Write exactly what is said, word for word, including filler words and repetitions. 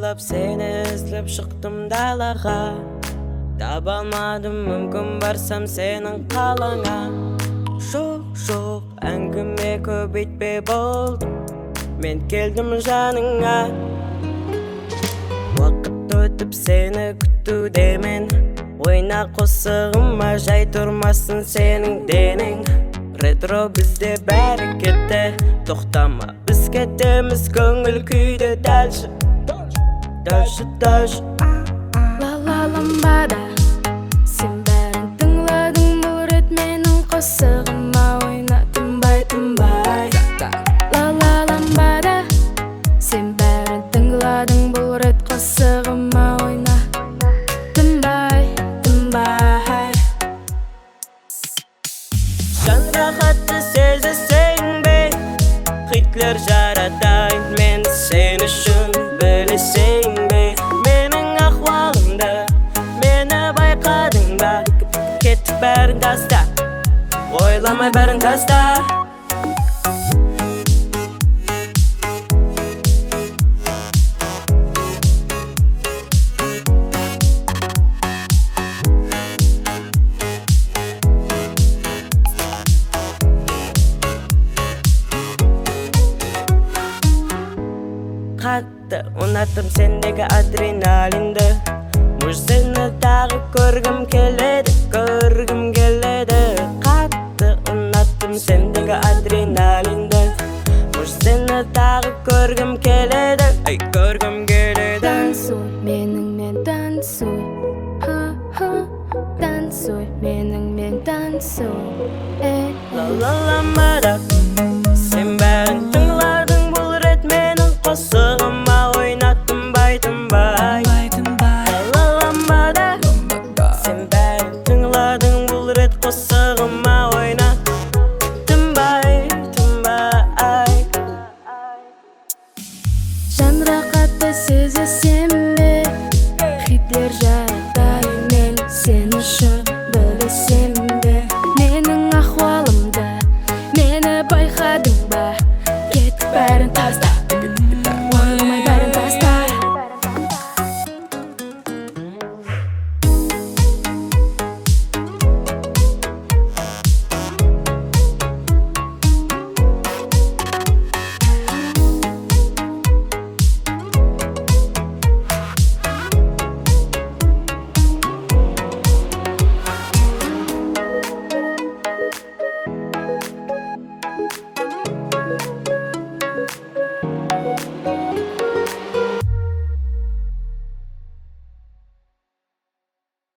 ойлап сені іздеп шықтым далаға, таба алмадым, мүмкін барсам сенің қалаңа. Жоқ, жоқ, әңгіме көбейтпе болдым, мен келдім жаныңа. Уақыт өтіп сені күтудемін, ойна қосығыма жай тұрмасын сенің денің. Ретро бізде бәрі кетті, тоқтама біз кетеміз көңіл күйді дәлші, дәлші, дәлші. Ла-ла-ламбада, сен бәрін тыңладың, бұл рет менің қосығыма ойна тынбай, тынбай. Ла-ла-ламбада, сен бәрін тыңладың, бұл рет қосығыма ойна тынбай, тынбай. Жан рахатты сезесең бе, хитлер жаратайын мен сен үшін, білесең бе менің ахуалымды, мені байқадың ба? Кетіп бәрін таста, ойламай бәрін таста. Қатты ұнаттым сендегі адреналинді, мұж сені тағы көргім келеді, көргім келеді. Қатты ұнаттым сендегі адреналинді, мұж сені тағы көргім келеді, ай, көргім келеді. Танцуй, меніңмен танцуй, ха-ха, танцуй, меніңмен танцуй, эй. Ла-ла-ламбада.